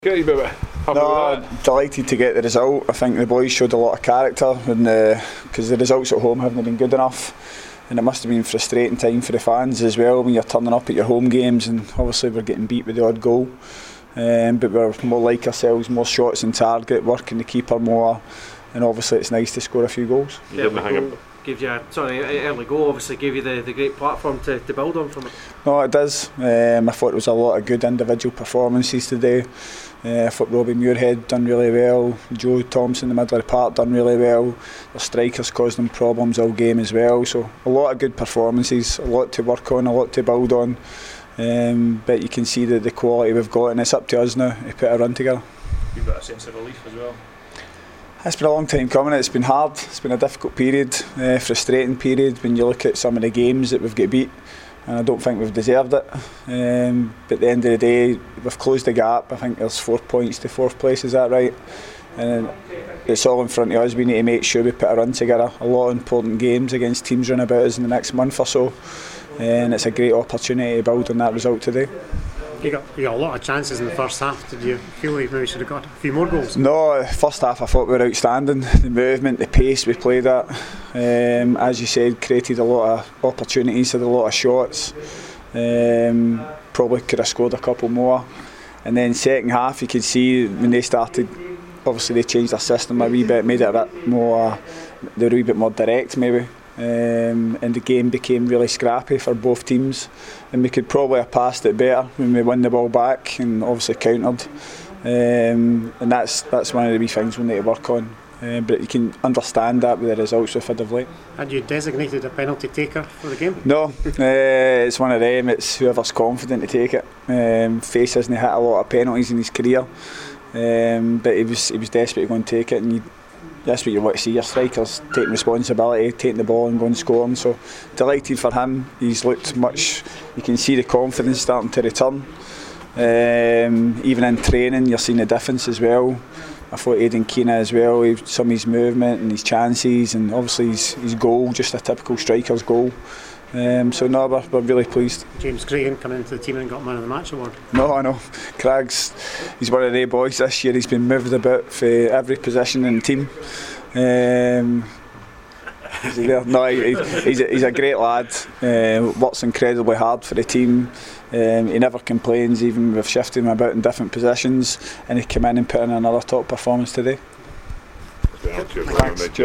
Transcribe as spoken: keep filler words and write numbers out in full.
Get you a bit happy no, with that? Delighted to get the result. I think the boys showed a lot of character, and because the, the results at home haven't been good enough, and it must have been frustrating time for the fans as well when you're turning up at your home games, and obviously we're getting beat with the odd goal. Um, but we're more like ourselves, more shots on target, working the keeper more, and obviously it's nice to score a few goals. Yeah, goal gave you a sorry, early goal obviously gave you the, the great platform to, to build on from it. No, it does. Um, I thought there was a lot of good individual performances today. Uh, I thought Robbie Muirhead done really well, Joe Thompson in the middle of the park done really well. The strikers caused them problems all game as well, so a lot of good performances, a lot to work on, a lot to build on. Um, but you can see the, the quality we've got, and it's up to us now to put a run together. You've got a sense of relief as well. It's been a long time coming. It's been hard, it's been a difficult period, uh, frustrating period when you look at some of the games that we've got beat, and I don't think we've deserved it. Um, but at the end of the day, we've closed the gap. I think there's four points to fourth place, is that right? And it's all in front of us. We need to make sure we put a run together. A lot of important games against teams running about us in the next month or so, and it's a great opportunity to build on that result today. You got, you got a lot of chances in the first half. Did you feel like maybe should have got a few more goals? No, first half I thought we were outstanding. The movement, the pace we played at, um, as you said, created a lot of opportunities, had a lot of shots. Um, probably could have scored a couple more. And then second half you could see when they started, obviously they changed their system a wee bit, made it a bit more, they were a wee bit more direct maybe. Um, and the game became really scrappy for both teams, and we could probably have passed it better when we won the ball back and obviously countered, um, and that's that's one of the wee things we need to work on, uh, but you can understand that with the results we've had of late. Had you designated a penalty taker for the game? No, uh, it's one of them, it's whoever's confident to take it. um, Face hasn't hit a lot of penalties in his career, um, but he was, he was desperate to go and take it, and you, that's what you want to see, your strikers taking responsibility, taking the ball and going scoring. So delighted for him. He's looked much, you can see the confidence starting to return. Um, even in training you're seeing the difference as well. I thought Aidan Keena as well, he, some of his movement and his chances, and obviously his, his goal, just a typical striker's goal. Um, so no, we're, we're really pleased. James Cragen coming into the team and got Man of the Match award. No, I know. Craig's, he's one of the boys this year. He's been moved about for every position in the team. Um, is he there? No, he, he's, a, he's a great lad. Uh, works incredibly hard for the team. Um, he never complains, even we've shifted him about in different positions, and he came in and put in another top performance today. Thanks.